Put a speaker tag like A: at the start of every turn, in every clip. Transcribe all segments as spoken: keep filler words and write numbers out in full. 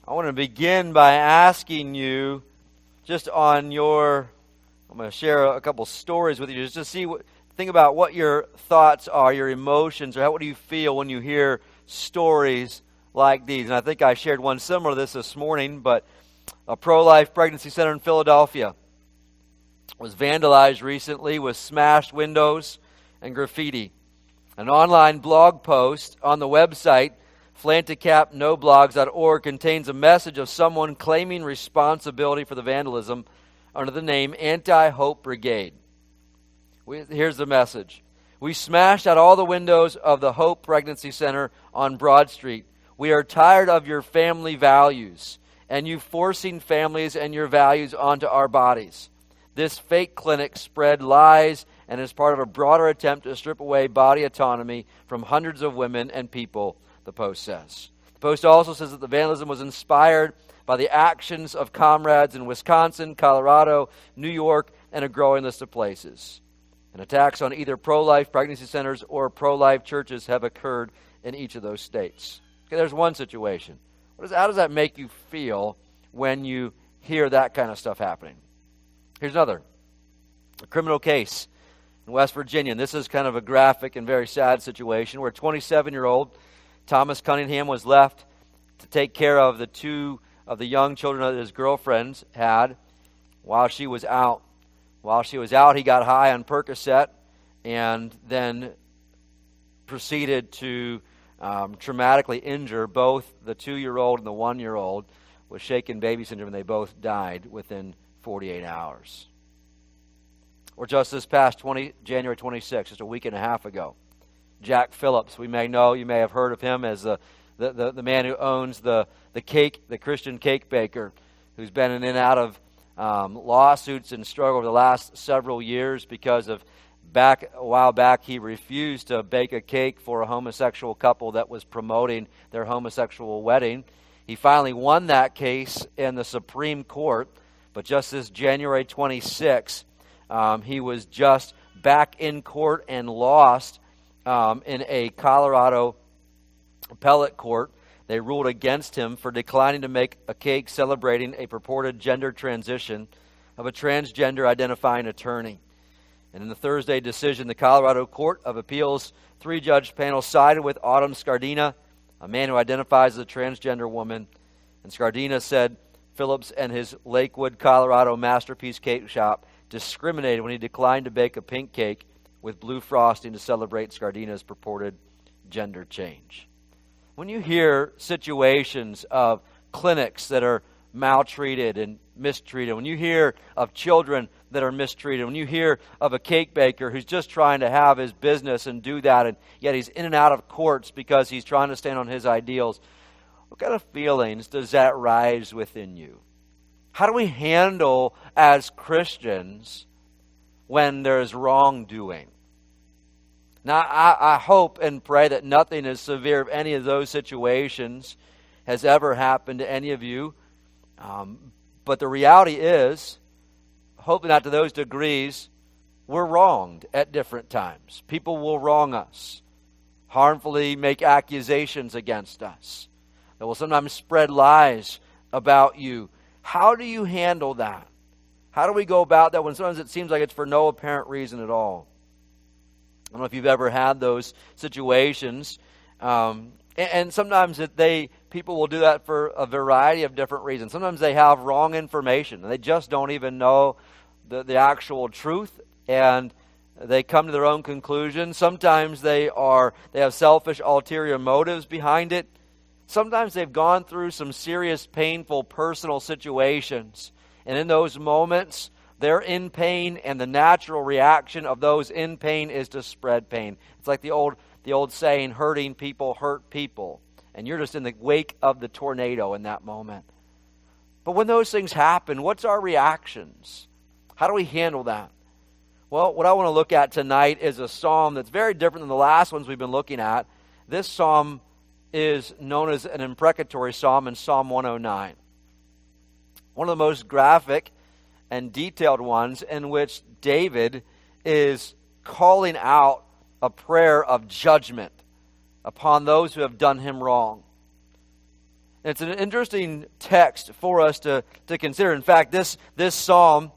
A: I want to begin by asking you, just on your, I'm going to share a couple stories with you, just to see what, think about what your thoughts are, your emotions, or how, what do you feel when you hear stories like these. And I think I shared one similar to this this morning, but a pro-life pregnancy center in Philadelphia was vandalized recently with smashed windows and graffiti. An online blog post on the website Flanticap No Blogs dot org contains a message of someone claiming responsibility for the vandalism under the name Anti-Hope Brigade. We, here's the message. We smashed out all the windows of the Hope Pregnancy Center on Broad Street. We are tired of your family values and you forcing families and your values onto our bodies. This fake clinic spread lies and is part of a broader attempt to strip away body autonomy from hundreds of women and people, the Post says. The Post also says that the vandalism was inspired by the actions of comrades in Wisconsin, Colorado, New York, and a growing list of places. And attacks on either pro-life pregnancy centers or pro-life churches have occurred in each of those states. Okay, there's one situation. What is, how does that make you feel when you hear that kind of stuff happening? Here's another. A criminal case in West Virginia. And this is kind of a graphic and very sad situation where twenty-seven-year-old Thomas Cunningham was left to take care of the two of the young children that his girlfriends had while she was out. While she was out, he got high on Percocet and then proceeded to um, traumatically injure both the two-year-old and the one-year-old with shaken baby syndrome, and they both died within forty-eight hours. Or just this past January twenty-sixth, just a week and a half ago, Jack Phillips, we may know, you may have heard of him as the, the, the, the man who owns the, the cake, the Christian cake baker, who's been in and out of um, lawsuits and struggle over the last several years because of back a while back he refused to bake a cake for a homosexual couple that was promoting their homosexual wedding. He finally won that case in the Supreme Court, but just this January twenty-sixth, um, he was just back in court and lost Um, in a Colorado appellate court. They ruled against him for declining to make a cake celebrating a purported gender transition of a transgender identifying attorney. And in the Thursday decision, the Colorado Court of Appeals three-judge panel sided with Autumn Scardina, a man who identifies as a transgender woman. And Scardina said Phillips and his Lakewood, Colorado Masterpiece Cake Shop discriminated when he declined to bake a pink cake with blue frosting to celebrate Scardina's purported gender change. When you hear situations of clinics that are maltreated and mistreated, when you hear of children that are mistreated, when you hear of a cake baker who's just trying to have his business and do that, and yet he's in and out of courts because he's trying to stand on his ideals, what kind of feelings does that rise within you? How do we handle as Christians when there's wrongdoing? Now, I, I hope and pray that nothing as severe of any of those situations has ever happened to any of you. Um, but the reality is, hopefully not to those degrees, we're wronged at different times. People will wrong us, harmfully make accusations against us. They will sometimes spread lies about you. How do you handle that? How do we go about that when sometimes it seems like it's for no apparent reason at all? I don't know if you've ever had those situations. Um, and, and sometimes that they people will do that for a variety of different reasons. Sometimes they have wrong information. And they just don't even know the, the actual truth. And they come to their own conclusions. Sometimes they are they have selfish, ulterior motives behind it. Sometimes they've gone through some serious, painful, personal situations. And in those moments, they're in pain, and the natural reaction of those in pain is to spread pain. It's like the old the old saying, hurting people hurt people. And you're just in the wake of the tornado in that moment. But when those things happen, what's our reactions? How do we handle that? Well, what I want to look at tonight is a psalm that's very different than the last ones we've been looking at. This psalm is known as an imprecatory psalm in Psalm one oh nine. One of the most graphic and detailed ones in which David is calling out a prayer of judgment upon those who have done him wrong. It's an interesting text for us to, to consider. In fact, this, this psalm,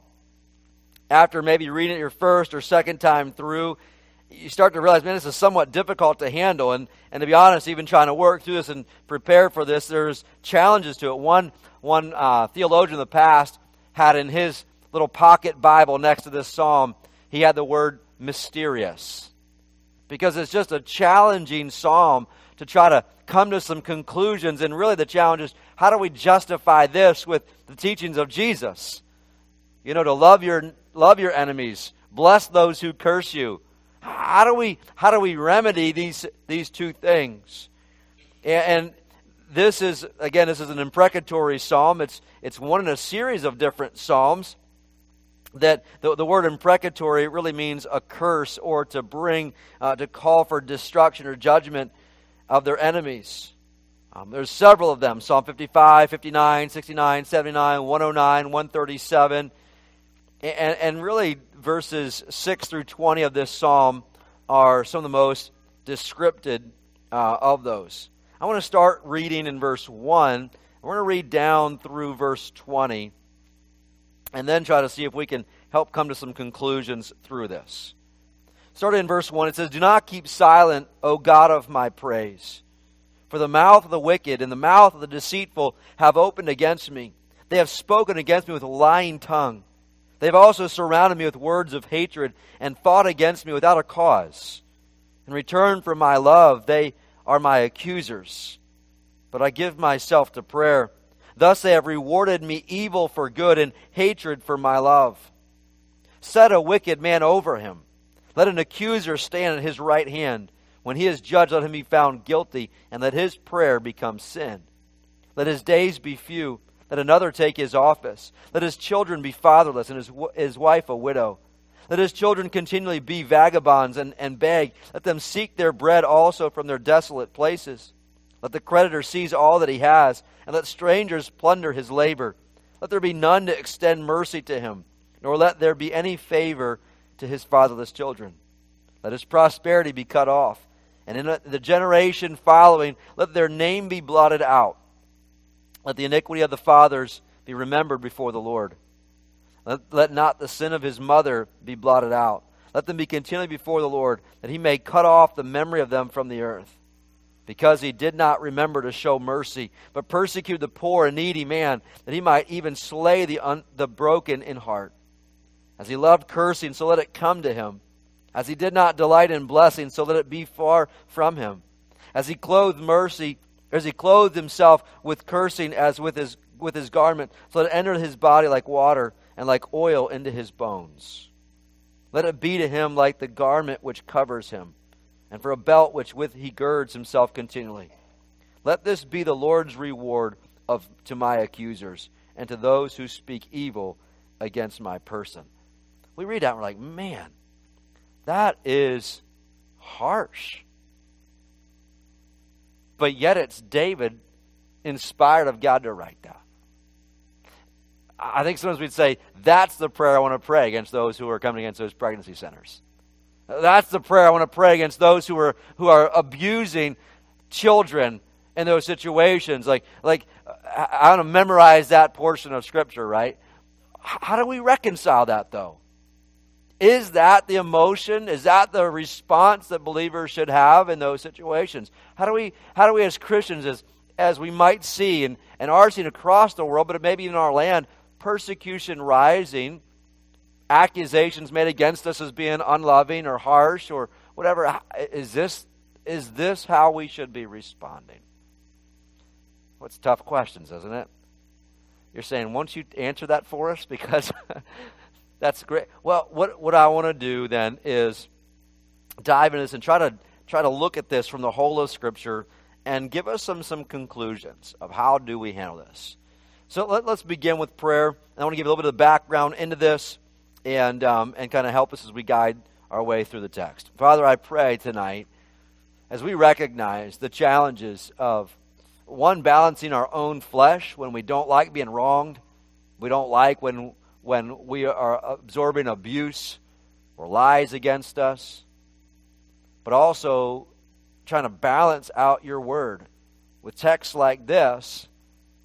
A: after maybe reading it your first or second time through, you start to realize, man, this is somewhat difficult to handle. And, and to be honest, even trying to work through this and prepare for this, there's challenges to it. One, one uh, theologian in the past had in his little pocket Bible next to this psalm, he had the word mysterious. Because it's just a challenging psalm to try to come to some conclusions. And really the challenge is, how do we justify this with the teachings of Jesus? You know, to love your love your enemies, bless those who curse you. How do we how do we remedy these these two things? And, and this is, again, this is an imprecatory psalm. It's it's one in a series of different psalms. That the, the word imprecatory really means a curse, or to bring, uh, to call for destruction or judgment of their enemies. Um, there's several of them. Psalm fifty-five, fifty-nine, sixty-nine, seventy-nine, one oh nine, one thirty-seven. And, and really verses six through twenty of this psalm are some of the most descriptive uh, of those. I want to start reading in verse one. We're going to read down through verse twenty. And then try to see if we can help come to some conclusions through this. Starting in verse one, it says, "Do not keep silent, O God of my praise. For the mouth of the wicked and the mouth of the deceitful have opened against me. They have spoken against me with a lying tongue. They have also surrounded me with words of hatred and fought against me without a cause. In return for my love, they are my accusers. But I give myself to prayer. Thus they have rewarded me evil for good and hatred for my love. Set a wicked man over him. Let an accuser stand at his right hand. When he is judged, let him be found guilty, and let his prayer become sin. Let his days be few. Let another take his office. Let his children be fatherless, and his, his wife a widow. Let his children continually be vagabonds and, and beg. Let them seek their bread also from their desolate places. Let the creditor seize all that he has, and let strangers plunder his labor. Let there be none to extend mercy to him, nor let there be any favor to his fatherless children. Let his prosperity be cut off, and in the generation following, let their name be blotted out. Let the iniquity of the fathers be remembered before the Lord. Let, let not the sin of his mother be blotted out. Let them be continually before the Lord, that he may cut off the memory of them from the earth. Because he did not remember to show mercy, but persecuted the poor and needy man, that he might even slay the, un, the broken in heart. As he loved cursing, so let it come to him. As he did not delight in blessing, so let it be far from him. As he clothed mercy, as he clothed himself with cursing as with his with his garment, so let it enter his body like water, and like oil into his bones. Let it be to him like the garment which covers him, and for a belt which with he girds himself continually. Let this be the Lord's reward of to my accusers, and to those who speak evil against my person." We read that and we're like, man, that is harsh. But yet it's David inspired of God to write that. I think sometimes we'd say, that's the prayer I want to pray against those who are coming against those pregnancy centers. That's the prayer I want to pray against those who are who are abusing children in those situations. Like, like I want to memorize that portion of Scripture, right? How do we reconcile that, though? Is that the emotion? Is that the response that believers should have in those situations? How do we, how do we as Christians, as, as we might see and, and are seeing across the world, but maybe in our land, persecution rising, accusations made against us as being unloving or harsh or whatever, is this, is this how we should be responding? Well, it's tough questions, isn't it? You're saying, won't you answer that for us? Because that's great. Well, what what I want to do then is dive into this and try to try to look at this from the whole of Scripture and give us some some conclusions of how do we handle this. So let, let's begin with prayer. I want to give a little bit of the background into this and um, and kind of help us as we guide our way through the text. Father, I pray tonight as we recognize the challenges of one, balancing our own flesh when we don't like being wronged, we don't like when when we are absorbing abuse or lies against us, but also trying to balance out your word with texts like this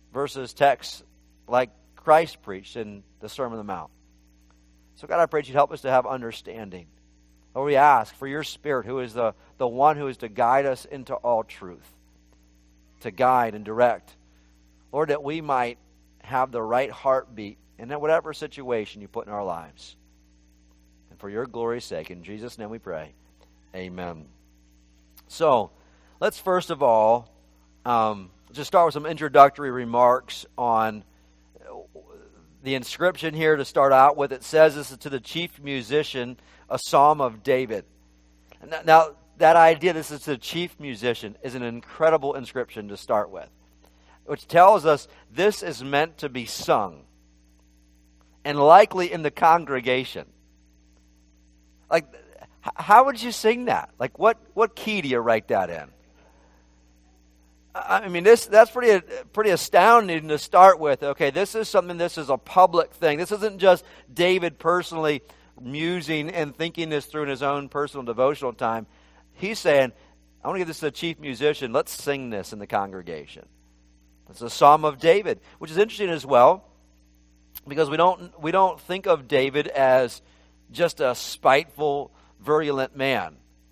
A: versus texts like Christ preached in the Sermon on the Mount. So God, I pray that you'd help us to have understanding. Lord, we ask for your Spirit, who is the, the one who is to guide us into all truth, to guide and direct. Lord, that we might have the right heartbeat in whatever situation you put in our lives. And for your glory's sake, in Jesus' name we pray. Amen. So, let's first of all um, just start with some introductory remarks on the inscription here to start out with. It says this is to the chief musician, a psalm of David. Now, that idea, this is to the chief musician, is an incredible inscription to start with, which tells us this is meant to be sung, and likely in the congregation. Like, how would you sing that? Like, what, what key do you write that in? I mean, this that's pretty pretty astounding to start with. Okay, this is something, this is a public thing. This isn't just David personally musing and thinking this through in his own personal devotional time. He's saying, I want to give this to the chief musician. Let's sing this in the congregation. It's a Psalm of David, which is interesting as well, because we don't we don't think of David as just a spiteful, virulent man.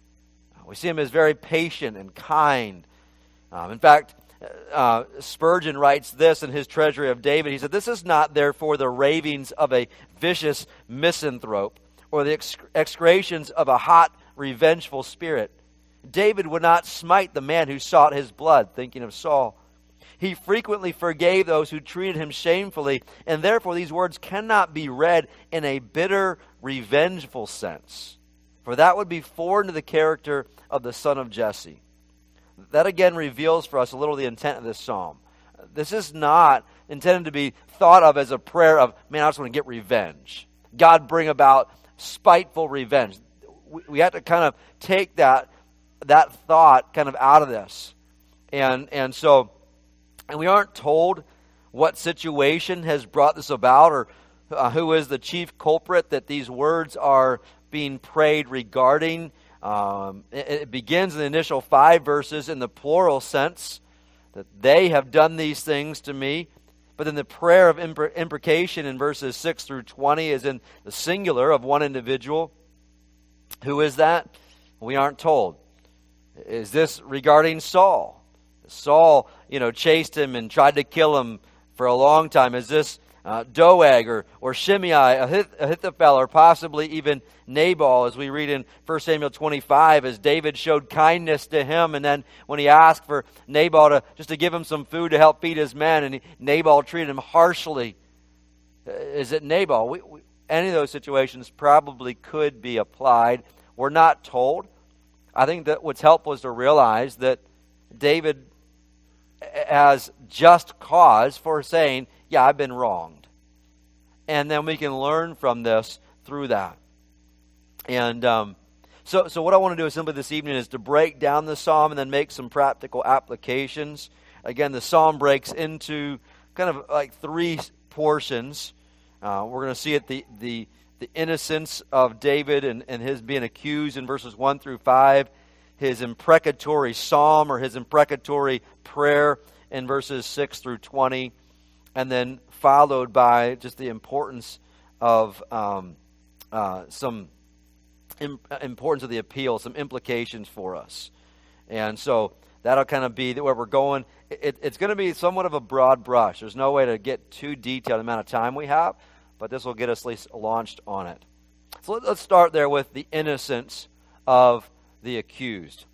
A: We see him as very patient and kind. Um, in fact, uh, Spurgeon writes this in his Treasury of David. He said, "This is not therefore the ravings of a vicious misanthrope or the ex- excretions of a hot, revengeful spirit. David would not smite the man who sought his blood," thinking of Saul. "He frequently forgave those who treated him shamefully, and therefore these words cannot be read in a bitter, revengeful sense, for that would be foreign to the character of the son of Jesse." That again reveals for us a little of the intent of this psalm. This is not intended to be thought of as a prayer of, man, I just want to get revenge. God, bring about spiteful revenge. We, we have to kind of take that that thought kind of out of this. And and so, and we aren't told what situation has brought this about, or uh, who is the chief culprit that these words are being prayed regarding. Um, it, it begins in the initial five verses in the plural sense, that they have done these things to me. But then the prayer of impre- imprecation in verses six through twenty is in the singular of one individual. Who is that? We aren't told. Is this regarding Saul? Saul, you know, chased him and tried to kill him for a long time. Is this uh, Doeg or, or Shimei, Ahith- Ahithophel, or possibly even Nabal, as we read in First Samuel twenty-five, as David showed kindness to him, and then when he asked for Nabal to just to give him some food to help feed his men, and he, Nabal treated him harshly. Is it Nabal? We, we, any of those situations probably could be applied. We're not told. I think that what's helpful is to realize that David has just cause for saying, yeah, I've been wronged. And then we can learn from this through that. And um, so, so what I want to do is simply this evening is to break down the psalm and then make some practical applications. Again, the psalm breaks into kind of like three portions. Uh, we're going to see it, the, the, the innocence of David and, and his being accused in verses one through five. His imprecatory psalm or his imprecatory prayer in verses six through twenty, and then followed by just the importance of um, uh, some im- importance of the appeal, some implications for us. And so that'll kind of be where we're going. It, it's going to be somewhat of a broad brush. There's no way to get too detailed the amount of time we have, but this will get us at least launched on it. So let, let's start there with the innocence of the accused.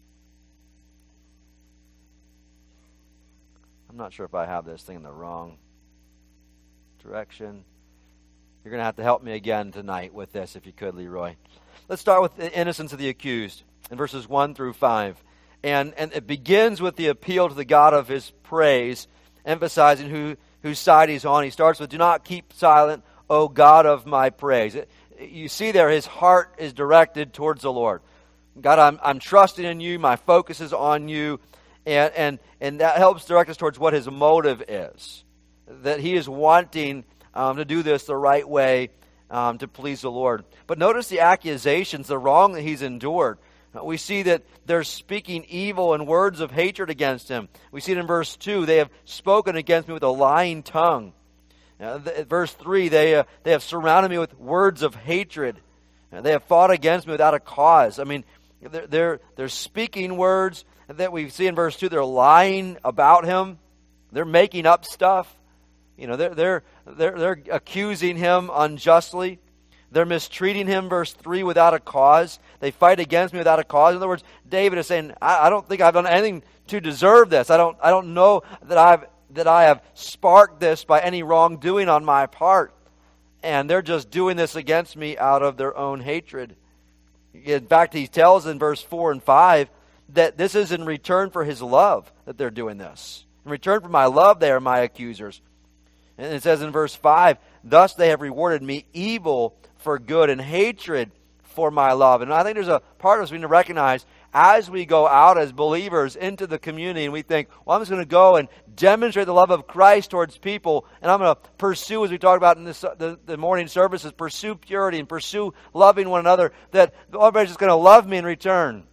A: I'm not sure if I have this thing in the wrong direction. You're going to have to help me again tonight with this, if you could, Leroy. Let's start with the innocence of the accused in verses one through five. And, and it begins with the appeal to the God of his praise, emphasizing who, whose side he's on. He starts with, "Do not keep silent, O God of my praise." It, you see there, his heart is directed towards the Lord. God, I'm, I'm trusting in you. My focus is on you. And, and, and that helps direct us towards what his motive is. That he is wanting um, to do this the right way um, to please the Lord. But notice the accusations, the wrong that he's endured. We see that they're speaking evil and words of hatred against him. We see it in verse two. They have spoken against me with a lying tongue. Uh, th- verse three, they, uh, they have surrounded me with words of hatred. Uh, they have fought against me without a cause. I mean, they're, they're, they're speaking words that we see in verse two. They're lying about him. They're making up stuff. You know, they're, they're, they're, they're accusing him unjustly. They're mistreating him, verse three, without a cause. They fight against me without a cause. In other words, David is saying, I, I don't think I've done anything to deserve this. I don't I don't know that I've that I have sparked this by any wrongdoing on my part. And they're just doing this against me out of their own hatred. In fact, he tells in verse four and five that this is in return for his love that they're doing this. In return for my love, they are my accusers. And it says in verse five, thus they have rewarded me evil for good and hatred for my love. And I think there's a part of us we need to recognize as we go out as believers into the community and we think, well, I'm just going to go and demonstrate the love of Christ towards people, and I'm going to pursue, as we talked about in this, the, the morning services, pursue purity and pursue loving one another, that everybody's just going to love me in return.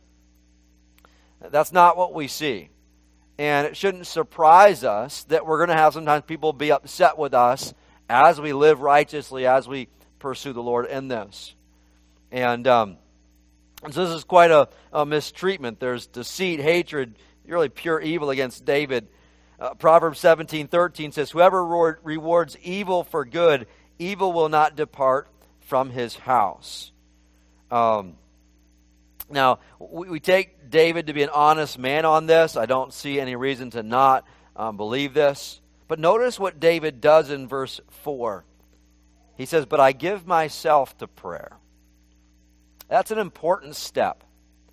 A: That's not what we see. And it shouldn't surprise us that we're going to have sometimes people be upset with us as we live righteously, as we pursue the Lord in this. And, um, and so this is quite a, a mistreatment. There's deceit, hatred, really pure evil against David. Uh, Proverbs seventeen thirteen says, whoever reward, rewards evil for good, evil will not depart from his house. Um, now, we, we take David to be an honest man on this. I don't see any reason to not um, believe this. But notice what David does in verse four. He says, but I give myself to prayer. That's an important step.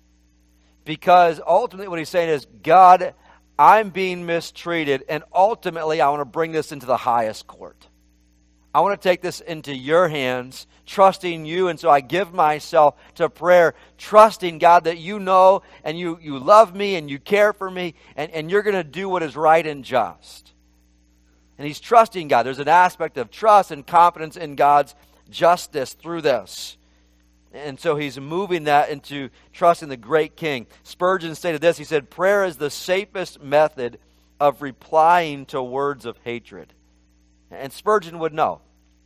A: Because ultimately what he's saying is, God, I'm being mistreated, and ultimately I want to bring this into the highest court. I want to take this into your hands, trusting you, and so I give myself to prayer, trusting, God, that you know and you, you love me and you care for me, and, and you're going to do what is right and just. And he's trusting God. There's an aspect of trust and confidence in God's justice through this. And so he's moving that into trusting the great King. Spurgeon stated this. He said, prayer is the safest method of replying to words of hatred. And Spurgeon would know.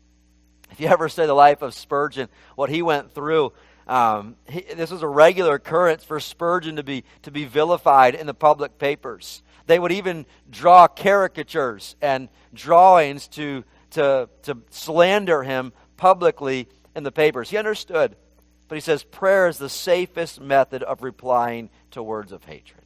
A: If you ever study the life of Spurgeon, what he went through, um, he, this was a regular occurrence for Spurgeon to be to be vilified in the public papers. They would even draw caricatures and drawings to, to, to slander him publicly in the papers. He understood, but he says prayer is the safest method of replying to words of hatred.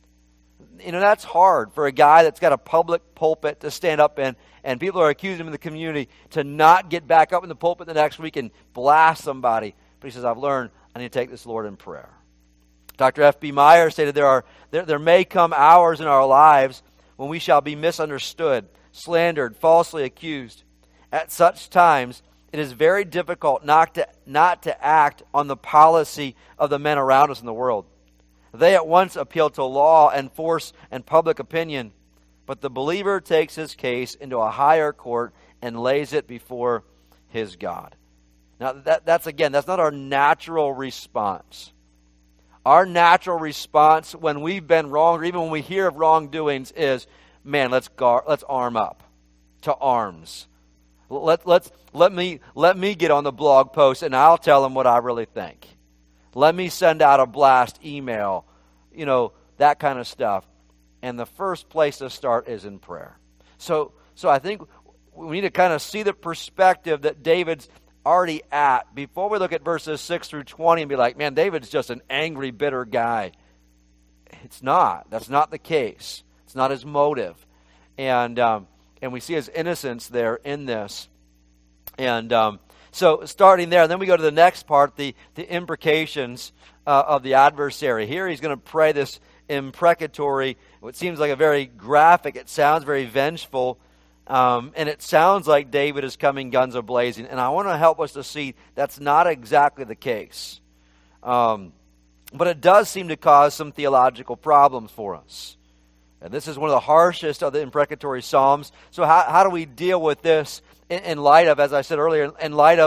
A: You know, that's hard for a guy that's got a public pulpit to stand up in, and people are accusing him in the community to not get back up in the pulpit the next week and blast somebody. But he says, I've learned I need to take this Lord in prayer. Doctor F B Meyer stated there are there, there may come hours in our lives when we shall be misunderstood, slandered, falsely accused. At such times, it is very difficult not to not to act on the policy of the men around us in the world. They at once appeal to law and force and public opinion, but the believer takes his case into a higher court and lays it before his God. Now, that, that's again, that's not our natural response. Our natural response when we've been wronged, or even when we hear of wrongdoings, is, man, let's guard, let's arm up to arms. Let, let's, let, me, let me get on the blog post and I'll tell them what I really think. Let me send out a blast email, you know, that kind of stuff. And the first place to start is in prayer. So, so I think we need to kind of see the perspective that David's already at before we look at verses six through twenty and be like, man, David's just an angry, bitter guy. It's not. That's not the case. It's not his motive. And um, and we see his innocence there in this. And um, so starting there, and then we go to the next part, the, the imprecations uh, of the adversary. Here he's going to pray this imprecatory, what seems like a very graphic, it sounds very vengeful, Um, and it sounds like David is coming guns a-blazing. And I want to help us to see that's not exactly the case. Um, but it does seem to cause some theological problems for us. And this is one of the harshest of the imprecatory psalms. So how, how do we deal with this in, in light of, as I said earlier, in light of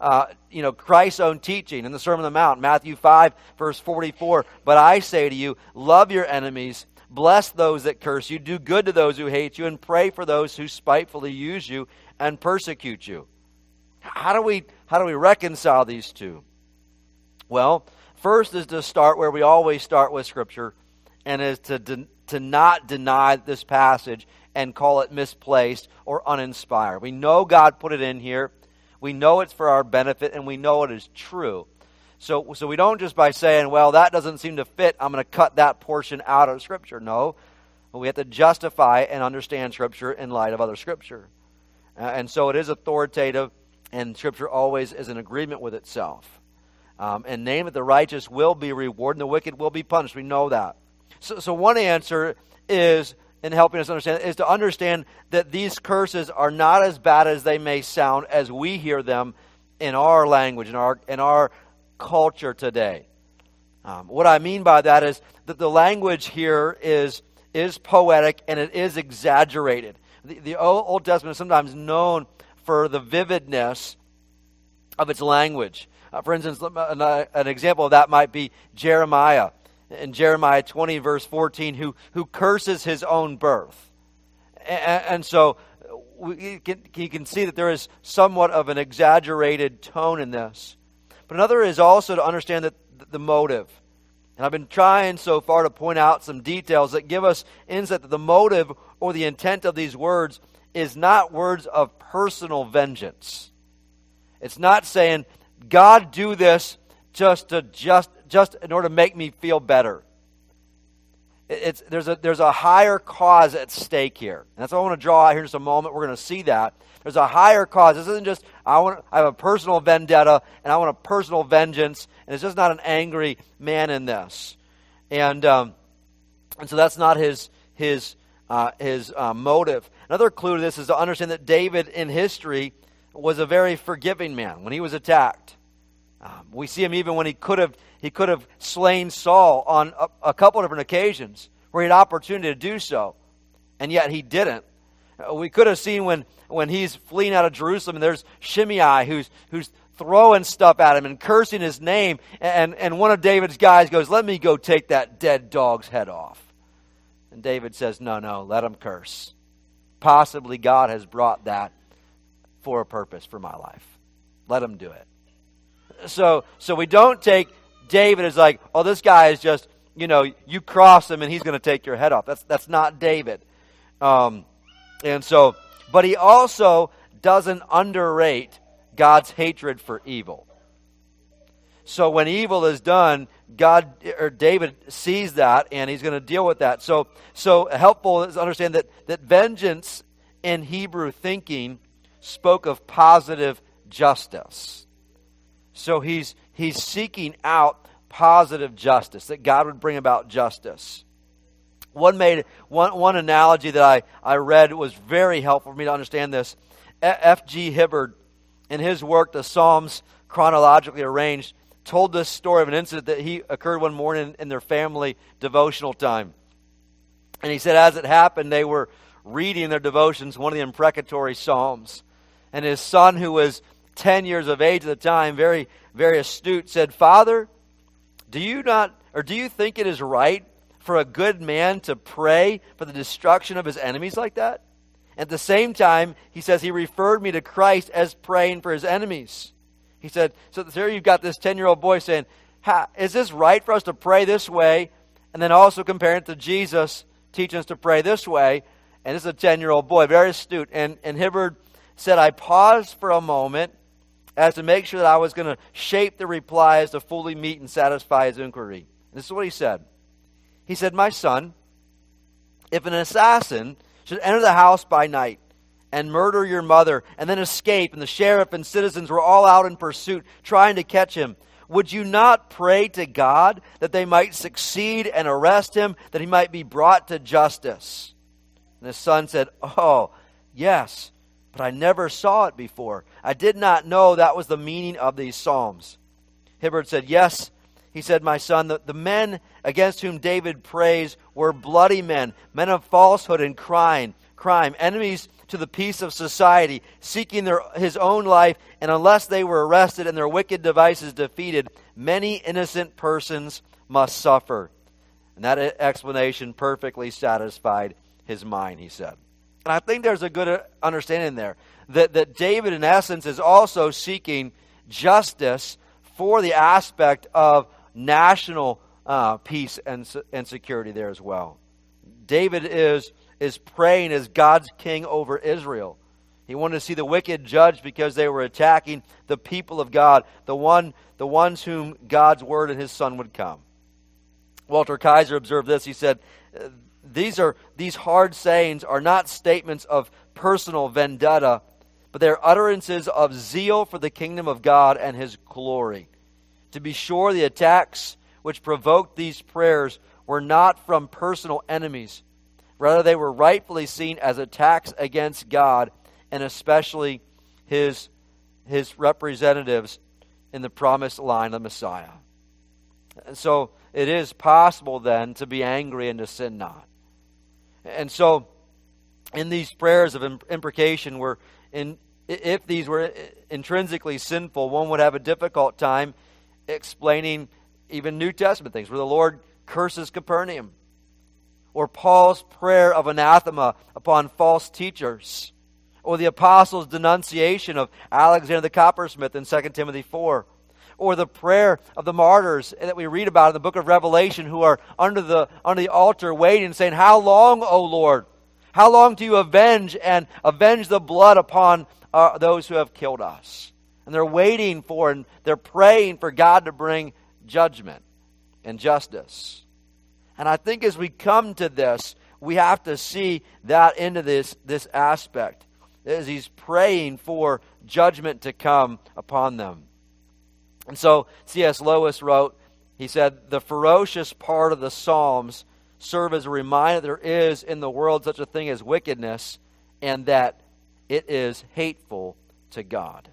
A: uh, you know, Christ's own teaching in the Sermon on the Mount, Matthew five, verse forty-four. But I say to you, love your enemies, bless those that curse you, do good to those who hate you, and pray for those who spitefully use you and persecute you. How do we, how do we reconcile these two? Well, first is to start where we always start with Scripture, and is to de- to not deny this passage and call it misplaced or uninspired. We know God put it in here. We know it's for our benefit, and we know it is true. So, so we don't just by saying, well, that doesn't seem to fit, I'm going to cut that portion out of Scripture. No, we have to justify and understand Scripture in light of other Scripture. Uh, and so it is authoritative, and Scripture always is in agreement with itself. Um, and name that the righteous will be rewarded, and the wicked will be punished. We know that. So, so one answer is, in helping us understand, is to understand that these curses are not as bad as they may sound as we hear them in our language, in our in our culture today. Um, what I mean by that is that the language here is is poetic and it is exaggerated. The, the Old Testament is sometimes known for the vividness of its language. Uh, for instance, an, an example of that might be Jeremiah. In Jeremiah twenty, verse fourteen, who, who curses his own birth. And, and so we can, you can see that there is somewhat of an exaggerated tone in this. But another is also to understand that the motive. And I've been trying so far to point out some details that give us insight that the motive or the intent of these words is not words of personal vengeance. It's not saying, God, do this just to just just in order to make me feel better. It's there's a there's a higher cause at stake here. And that's what I want to draw out here in just a moment. We're going to see that. There's a higher cause. This isn't just I want I have a personal vendetta and I want a personal vengeance, and it's just not an angry man in this. And um, and so that's not his his uh, his uh, motive. Another clue to this is to understand that David in history was a very forgiving man when he was attacked. Um, we see him even when he could have he could have slain Saul on a, a couple of different occasions where he had opportunity to do so, and yet he didn't. Uh, we could have seen when, when he's fleeing out of Jerusalem and there's Shimei who's who's throwing stuff at him and cursing his name, and, and one of David's guys goes, "Let me go take that dead dog's head off." And David says, "No, no, let him curse. Possibly God has brought that for a purpose for my life. Let him do it." So so we don't take David as like, oh, this guy is just, you know, you cross him and he's going to take your head off. That's that's not David. Um, and so, but he also doesn't underrate God's hatred for evil. So when evil is done, God or David sees that and he's going to deal with that. So so helpful is to understand that that vengeance in Hebrew thinking spoke of positive justice. So he's he's seeking out positive justice, that God would bring about justice. One made one one analogy that I, I read was very helpful for me to understand this. F G Hibbard, in his work, The Psalms Chronologically Arranged, told this story of an incident that he occurred one morning in their family devotional time. And he said, as it happened, they were reading their devotions, one of the imprecatory Psalms. And his son, who was ten years of age at the time, very, very astute, said, "Father, do you not, or do you think it is right for a good man to pray for the destruction of his enemies like that?" At the same time, he says he referred me to Christ as praying for his enemies. He said, so here you've got this ten-year-old boy saying, is this right for us to pray this way? And then also comparing it to Jesus teaching us to pray this way. And this is a ten-year-old boy, very astute. And, and Hibbard said, I paused for a moment as to make sure that I was going to shape the reply as to fully meet and satisfy his inquiry. And this is what he said. He said, "My son, if an assassin should enter the house by night and murder your mother and then escape, and the sheriff and citizens were all out in pursuit trying to catch him, would you not pray to God that they might succeed and arrest him, that he might be brought to justice?" And his son said, "Oh, yes, but I never saw it before. I did not know that was the meaning of these psalms." Hibbard said, "Yes," he said, "my son, the, the men against whom David prays were bloody men, men of falsehood and crime, crime, enemies to the peace of society, seeking their, his own life, and unless they were arrested and their wicked devices defeated, many innocent persons must suffer. And that explanation perfectly satisfied his mind, he said. And I think there's a good understanding there, that, that David, in essence, is also seeking justice for the aspect of national uh, peace and, and security there as well. David is, is praying as God's king over Israel. He wanted to see the wicked judged because they were attacking the people of God, the one, the ones whom God's word and his son would come. Walter Kaiser observed this. He said, These are these hard sayings are not statements of personal vendetta, but they are utterances of zeal for the kingdom of God and his glory. To be sure, the attacks which provoked these prayers were not from personal enemies. Rather, they were rightfully seen as attacks against God, and especially his, his representatives in the promised line of the Messiah. And so it is possible then to be angry and to sin not. And so in these prayers of imprecation, were in, if these were intrinsically sinful, one would have a difficult time explaining even New Testament things, where the Lord curses Capernaum, or Paul's prayer of anathema upon false teachers, or the apostles' denunciation of Alexander the coppersmith in Second Timothy four, or the prayer of the martyrs that we read about in the book of Revelation, who are under the under the altar waiting, saying, "How long, O Lord? How long do you avenge and avenge the blood upon uh, those who have killed us?" And they're waiting for and they're praying for God to bring judgment and justice. And I think as we come to this, we have to see that into this, this aspect, as he's praying for judgment to come upon them. And so C S Lewis wrote, he said, the ferocious part of the Psalms serve as a reminder that there is in the world such a thing as wickedness, and that it is hateful to God.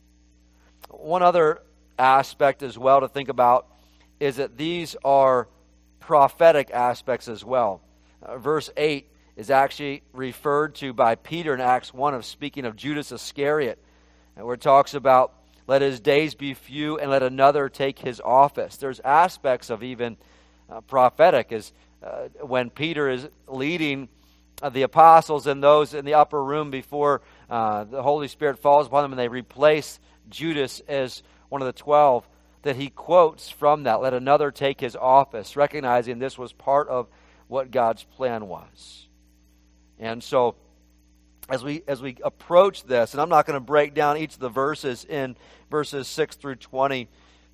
A: One other aspect as well to think about is that these are prophetic aspects as well. Uh, verse eight is actually referred to by Peter in Acts one of speaking of Judas Iscariot, where it talks about, let his days be few and let another take his office. There's aspects of even uh, prophetic, as uh, when Peter is leading uh, the apostles and those in the upper room before uh, the Holy Spirit falls upon them and they replace Judas as one of the twelve, that he quotes from that, let another take his office, recognizing this was part of what God's plan was. And so as we as we approach this, and I'm not going to break down each of the verses in verses six through twenty,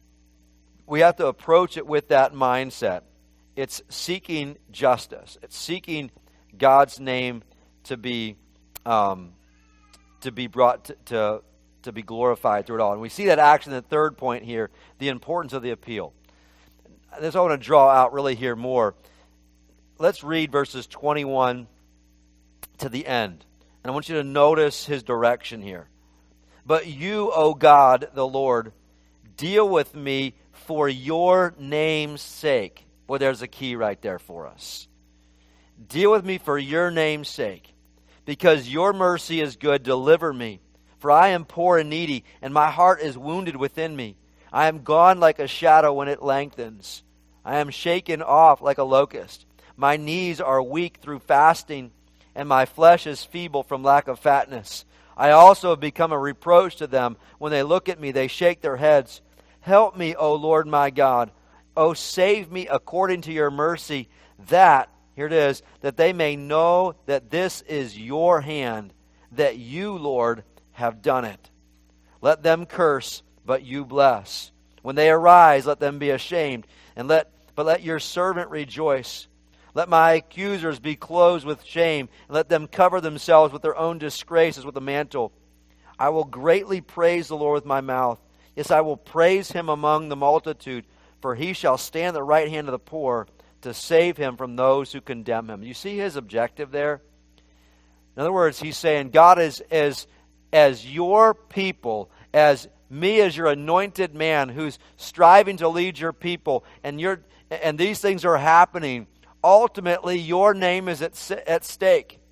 A: we have to approach it with that mindset. It's seeking justice. It's seeking God's name to be um, to be brought to, to to be glorified through it all. And we see that action in the third point here, the importance of the appeal. This I want to draw out really here more. Let's read verses twenty-one to the end. And I want you to notice his direction here. But you, O God, the Lord, deal with me for your name's sake. Boy, there's a key right there for us. Deal with me for your name's sake. Because your mercy is good, deliver me. For I am poor and needy, and my heart is wounded within me. I am gone like a shadow when it lengthens. I am shaken off like a locust. My knees are weak through fasting, and my flesh is feeble from lack of fatness. I also have become a reproach to them. When they look at me, they shake their heads. Help me, O Lord my God. O save me according to your mercy, that, here it is, that they may know that this is your hand, that you, Lord, have done it. Let them curse, but you bless. When they arise, let them be ashamed, and let but let your servant rejoice. Let my accusers be clothed with shame, and let them cover themselves with their own disgraces with a mantle. I will greatly praise the Lord with my mouth. Yes, I will praise him among the multitude, for he shall stand at the right hand of the poor to save him from those who condemn him. You see his objective there? In other words, he's saying, God is as as your people, as me as your anointed man who's striving to lead your people, and you're and these things are happening, ultimately your name is at, at stake.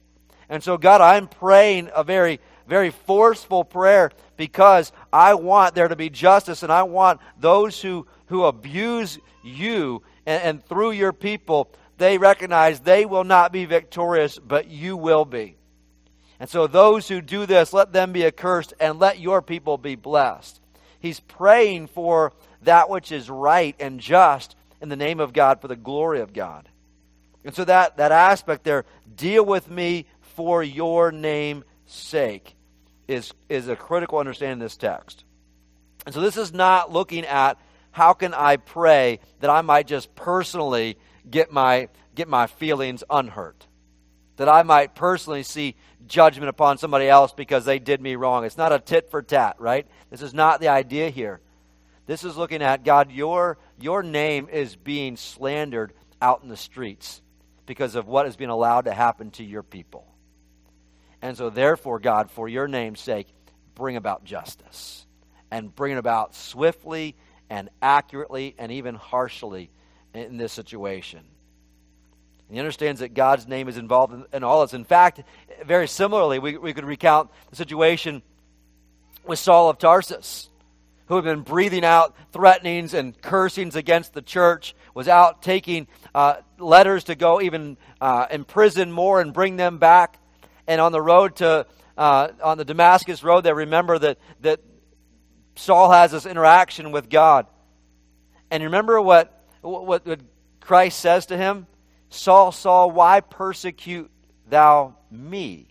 A: And so, God, I'm praying a very, very forceful prayer because I want there to be justice, and I want those who, who abuse you and, and through your people, they recognize they will not be victorious, but you will be. And so those who do this, let them be accursed and let your people be blessed. He's praying for that which is right and just in the name of God for the glory of God. And so that, that aspect there, deal with me for your name's sake, is, is a critical understanding of this text. And so this is not looking at how can I pray that I might just personally get my, get my feelings unhurt. That I might personally see judgment upon somebody else because they did me wrong. It's not a tit for tat, right? This is not the idea here. This is looking at, God, your, your name is being slandered out in the streets because of what is being allowed to happen to your people. And so therefore, God, for your name's sake, bring about justice. And bring it about swiftly and accurately and even harshly in this situation. And he understands that God's name is involved in, in all this. In fact, very similarly, we, we could recount the situation with Saul of Tarsus, who had been breathing out threatenings and cursings against the church, was out taking uh, letters to go even uh, imprison more and bring them back. And on the road to, uh, on the Damascus road, they remember that, that Saul has this interaction with God. And remember what, what, what Christ says to him? Saul, Saul, why persecute thou me?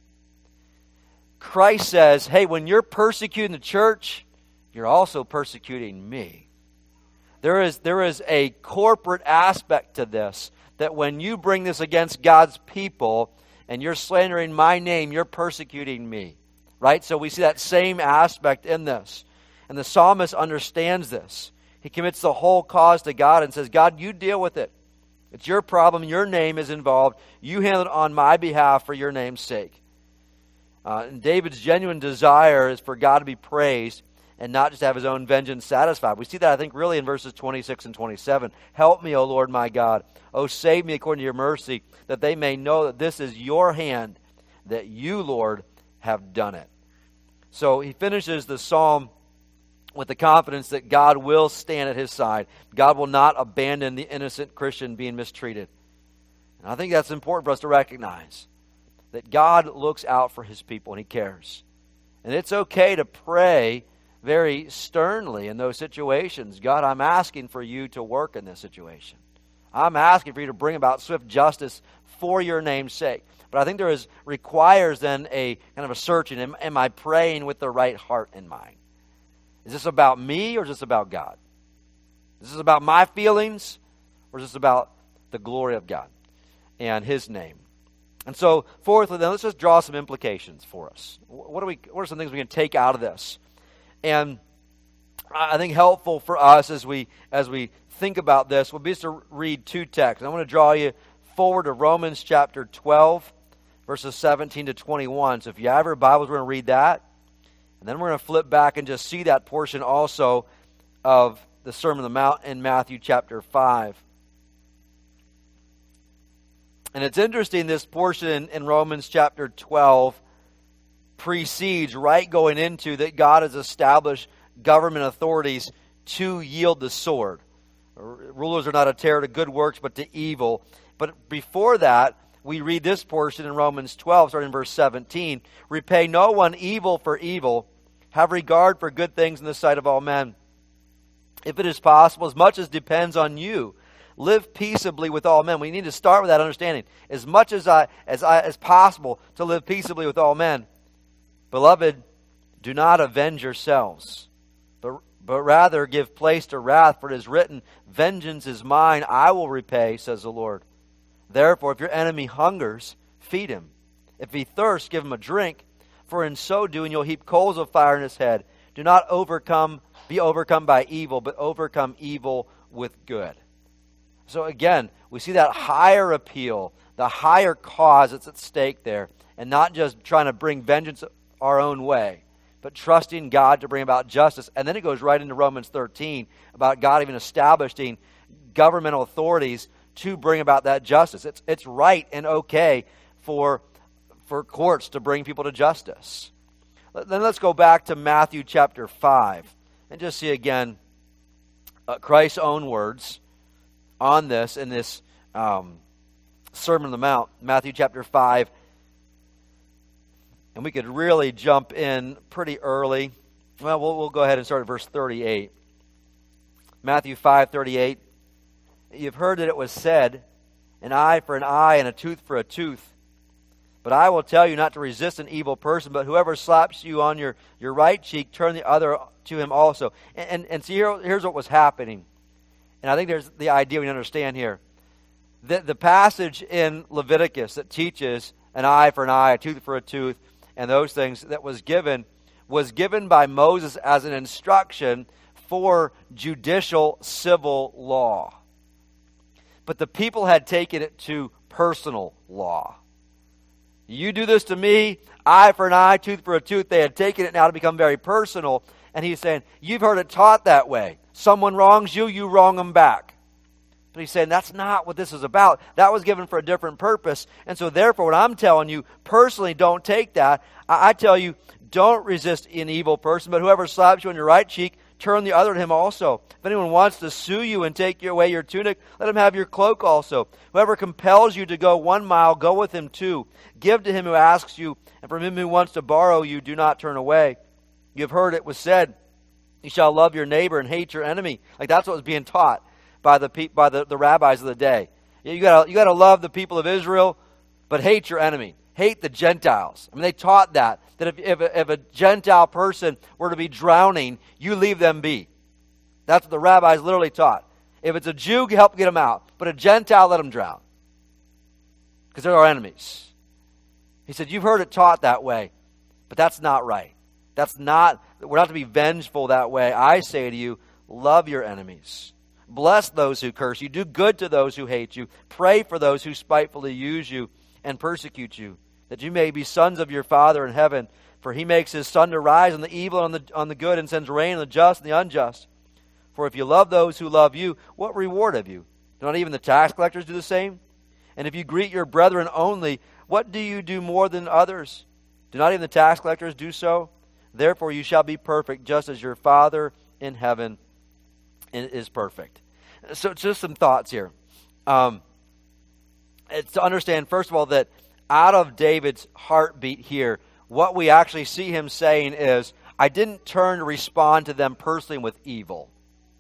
A: Christ says, hey, when you're persecuting the church, you're also persecuting me. There is, there is a corporate aspect to this, that when you bring this against God's people and you're slandering my name, you're persecuting me. Right? So we see that same aspect in this. And the psalmist understands this. He commits the whole cause to God and says, God, you deal with it. It's your problem. Your name is involved. You handle it on my behalf for your name's sake. Uh, and David's genuine desire is for God to be praised and not just have his own vengeance satisfied. We see that, I think, really in verses twenty-six and twenty-seven. Help me, O Lord my God. O save me according to your mercy, that they may know that this is your hand, that you, Lord, have done it. So he finishes the psalm with the confidence that God will stand at his side. God will not abandon the innocent Christian being mistreated. And I think that's important for us to recognize, that God looks out for his people and he cares. And it's okay to pray very sternly in those situations. God, I'm asking for you to work in this situation. I'm asking for you to bring about swift justice for your name's sake. But I think there is requires then a kind of a searching. Am, am I praying with the right heart in mind? Is this about me or is this about God? Is this about my feelings or is this about the glory of God and his name? And so, fourthly, then let's just draw some implications for us. What are we? What are some things we can take out of this? And I think helpful for us as we as we think about this will be just to read two texts. I want to draw you forward to Romans chapter twelve, verses seventeen to twenty-one. So if you have your Bibles, we're going to read that. And then we're going to flip back and just see that portion also of the Sermon on the Mount in Matthew chapter five. And it's interesting, this portion in Romans chapter twelve precedes right going into that God has established government authorities to yield the sword. Rulers are not a terror to good works, but to evil. But before that, we read this portion in Romans twelve, starting in verse seventeen. Repay no one evil for evil. Have regard for good things in the sight of all men. If it is possible, as much as depends on you, live peaceably with all men. We need to start with that understanding. As much as I, as I, as possible to live peaceably with all men. Beloved, do not avenge yourselves, but, but rather give place to wrath, for it is written, vengeance is mine, I will repay, says the Lord. Therefore, if your enemy hungers, feed him. If he thirsts, give him a drink, for in so doing you'll heap coals of fire in his head. Do not overcome, be overcome by evil, but overcome evil with good. So again, we see that higher appeal, the higher cause that's at stake there, and not just trying to bring vengeance our own way, but trusting God to bring about justice. And then it goes right into Romans thirteen about God even establishing governmental authorities to bring about that justice. It's it's right and okay for for courts to bring people to justice. Then let's go back to Matthew chapter five and just see again uh, Christ's own words on this in this um, Sermon on the Mount, Matthew chapter five. And we could really jump in pretty early. Well, we'll, we'll go ahead and start at verse thirty-eight. Matthew five thirty-eight. You've heard that it was said, an eye for an eye and a tooth for a tooth. But I will tell you not to resist an evil person, but whoever slaps you on your, your right cheek, turn the other to him also. And, and, and see, here, here's what was happening. And I think there's the idea we understand here. The, the passage in Leviticus that teaches an eye for an eye, a tooth for a tooth, and those things that was given, was given by Moses as an instruction for judicial civil law. But the people had taken it to personal law. You do this to me, eye for an eye, tooth for a tooth. They had taken it now to become very personal. And he's saying, you've heard it taught that way. Someone wrongs you, you wrong them back. But he's saying, that's not what this is about. That was given for a different purpose. And so therefore, what I'm telling you, personally, don't take that. I, I tell you, don't resist an evil person, but whoever slaps you on your right cheek, turn the other to him also. If anyone wants to sue you and take away your tunic, let him have your cloak also. Whoever compels you to go one mile, go with him two. Give to him who asks you, and from him who wants to borrow you, do not turn away. You have heard it was said, you shall love your neighbor and hate your enemy. Like that's what was being taught by the pe- by the, the rabbis of the day. You gotta you gotta love the people of Israel, but hate your enemy. Hate the Gentiles. I mean, they taught that, that if, if, a, if a Gentile person were to be drowning, you leave them be. That's what the rabbis literally taught. If it's a Jew, help get them out. But a Gentile, let them drown. Because they're our enemies. He said, you've heard it taught that way, but that's not right. That's not, we're not to be vengeful that way. I say to you, love your enemies. Bless those who curse you. Do good to those who hate you. Pray for those who spitefully use you and persecute you, that you may be sons of your Father in heaven. For he makes his sun to rise on the evil and on the, on the good, and sends rain on the just and the unjust. For if you love those who love you, what reward have you? Do not even the tax collectors do the same? And if you greet your brethren only, what do you do more than others? Do not even the tax collectors do so? Therefore you shall be perfect, just as your Father in heaven is perfect. So just some thoughts here. Um, it's to understand, first of all, that out of David's heartbeat here, what we actually see him saying is, I didn't turn to respond to them personally with evil.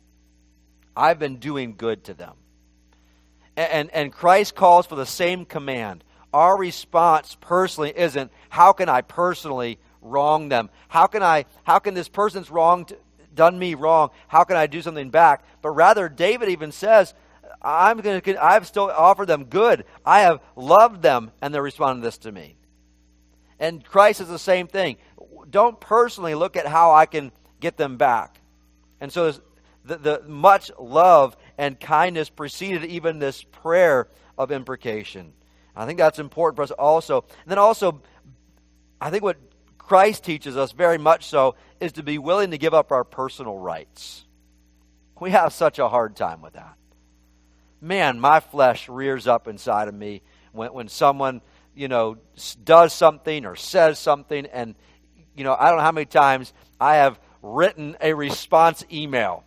A: I've been doing good to them. And, and, and Christ calls for the same command. Our response personally isn't, how can I personally wrong them? How can I, how can this person's wronged, done me wrong, how can I do something back? But rather, David even says, I'm going to, I've still offered them good. I have loved them, and they're responding this to me. And Christ is the same thing. Don't personally look at how I can get them back. And so the, the much love and kindness preceded even this prayer of imprecation. I think that's important for us also. And then also, I think what Christ teaches us very much so is to be willing to give up our personal rights. We have such a hard time with that. Man, my flesh rears up inside of me when, when someone, you know, does something or says something. And, you know, I don't know how many times I have written a response email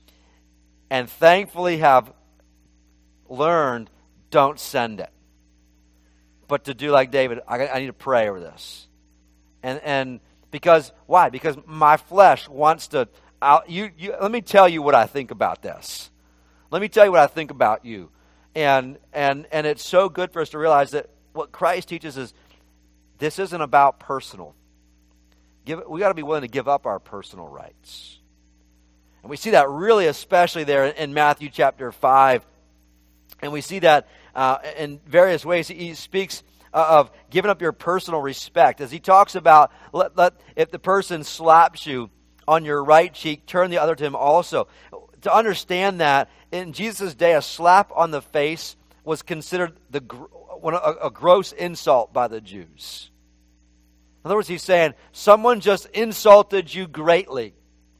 A: and thankfully have learned, don't send it. But to do like David, I, I need to pray over this. And and because, why? Because my flesh wants to, I'll, you, you, let me tell you what I think about this. Let me tell you what I think about you. And and and it's so good for us to realize that what Christ teaches is this isn't about personal. Give, we got to be willing to give up our personal rights. And we see that really especially there in, in Matthew chapter five. And we see that uh, in various ways. He speaks uh, of giving up your personal respect. As he talks about, let, let, if the person slaps you on your right cheek, turn the other to him also. To understand that, in Jesus' day, a slap on the face was considered the one, a, a gross insult by the Jews. In other words, he's saying, someone just insulted you greatly.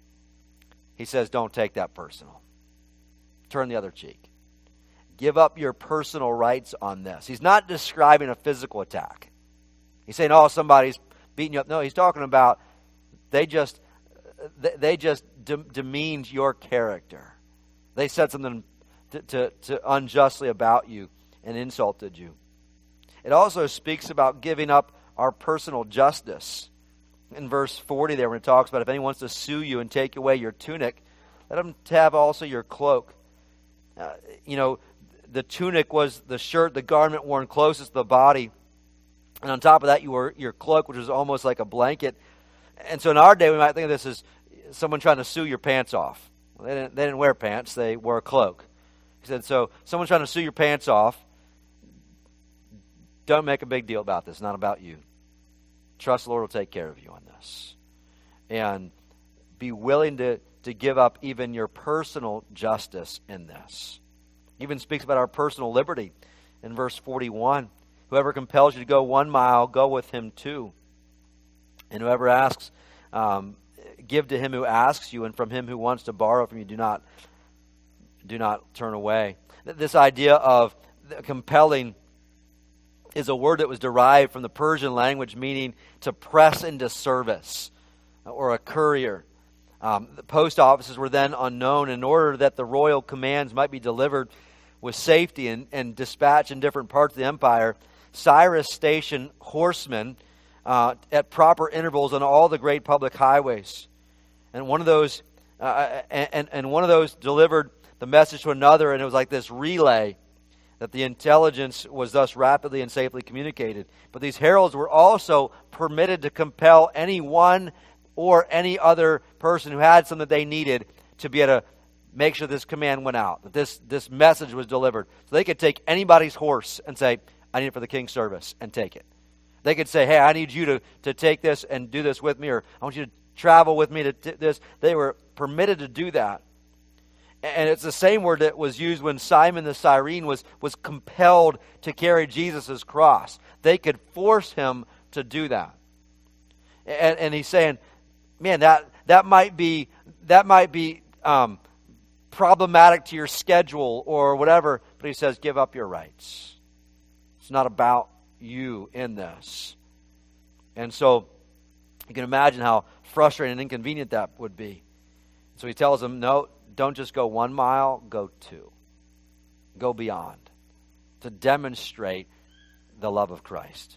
A: He says, don't take that personal. Turn the other cheek. Give up your personal rights on this. He's not describing a physical attack. He's saying, oh, somebody's beating you up. No, he's talking about they just they just de- demeaned your character. They said something to, to, to unjustly about you and insulted you. It also speaks about giving up our personal justice. In verse forty there, when it talks about if anyone wants to sue you and take away your tunic, let him have also your cloak. Uh, you know, the tunic was the shirt, the garment worn closest to the body. And on top of that, you wore your cloak, which was almost like a blanket. And so in our day, we might think of this as someone trying to sue your pants off. Well, they didn't, they didn't wear pants, they wore a cloak. He said, so someone trying to sue your pants off, don't make a big deal about this. It's not about you. Trust the Lord will take care of you on this. And be willing to, to give up even your personal justice in this. He even speaks about our personal liberty in verse forty-one. Whoever compels you to go one mile, go with him two. And whoever asks, um, give to him who asks you, and from him who wants to borrow from you, do not, do not turn away. This idea of compelling is a word that was derived from the Persian language, meaning to press into service, or a courier. Um, the post offices were then unknown. In order that the royal commands might be delivered with safety and, and dispatched in different parts of the empire, Cyrus stationed horsemen uh, at proper intervals on all the great public highways. And one of those, uh, and, and one of those delivered the message to another, and it was like this relay that the intelligence was thus rapidly and safely communicated. But these heralds were also permitted to compel any one or any other person who had something that they needed to be able to make sure this command went out, that this, this message was delivered. So they could take anybody's horse and say, I need it for the king's service, and take it. They could say, hey, I need you to, to take this and do this with me, or I want you to travel with me to t- this. They were permitted to do that. And it's the same word that was used when Simon the Cyrene was, was compelled to carry Jesus' cross. They could force him to do that. And, and he's saying, man, that that might be that might be um, problematic to your schedule or whatever. But he says, give up your rights. It's not about you in this. And so you can imagine how frustrating and inconvenient that would be. So he tells them, no, don't just go one mile, go two. Go beyond to demonstrate the love of Christ.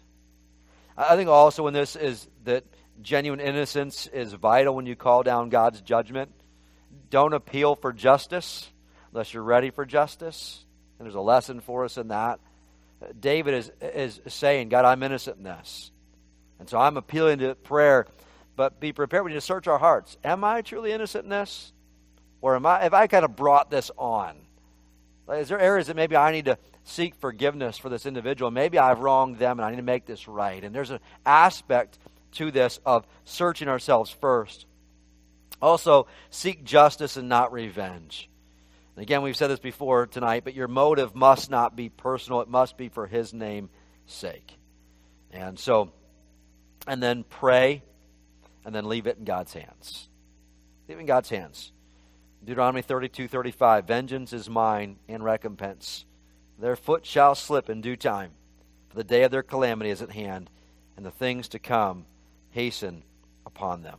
A: I think also in this is that genuine innocence is vital when you call down God's judgment. Don't appeal for justice unless you're ready for justice. And there's a lesson for us in that. David is, is saying, God, I'm innocent in this. And so I'm appealing to prayer, but be prepared. We need to search our hearts. Am I truly innocent in this? Or am I, have I kind of brought this on? Is there areas that maybe I need to seek forgiveness for this individual? Maybe I've wronged them and I need to make this right. And there's an aspect to this of searching ourselves first. Also, seek justice and not revenge. And again, we've said this before tonight, but your motive must not be personal. It must be for his name's sake. And so, and then pray, and then leave it in God's hands. Leave it in God's hands. Deuteronomy thirty-two thirty-five, vengeance is mine and recompense. Their foot shall slip in due time, for the day of their calamity is at hand, and the things to come hasten upon them.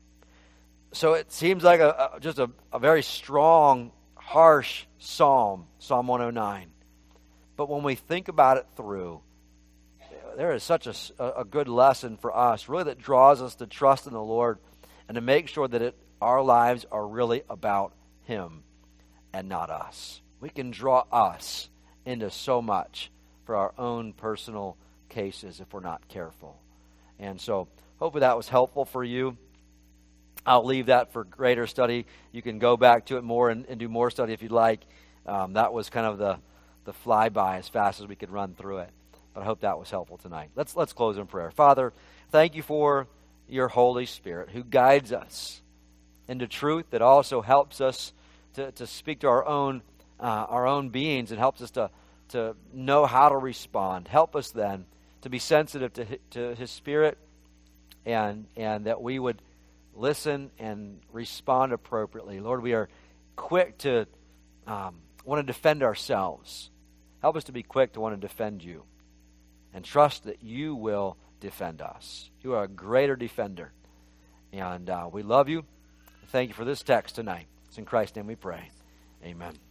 A: So it seems like a, a just a, a very strong, harsh psalm, Psalm one oh nine. But when we think about it through, there is such a, a good lesson for us, really, that draws us to trust in the Lord and to make sure that it, our lives are really about him and not us. We can draw us into so much for our own personal cases if we're not careful. And so hopefully that was helpful for you. I'll leave that for greater study. You can go back to it more and, and do more study if you'd like. Um, that was kind of the, the flyby as fast as we could run through it. But I hope that was helpful tonight. Let's let's close in prayer. Father, thank you for your Holy Spirit who guides us into truth, that also helps us to, to speak to our own uh, our own beings and helps us to, to know how to respond. Help us then to be sensitive to his, to his Spirit, and and that we would listen and respond appropriately. Lord, we are quick to um, want to defend ourselves. Help us to be quick to want to defend you, and trust that you will defend us. You are a greater defender. And uh, we love you. Thank you for this text tonight. It's in Christ's name we pray. Amen.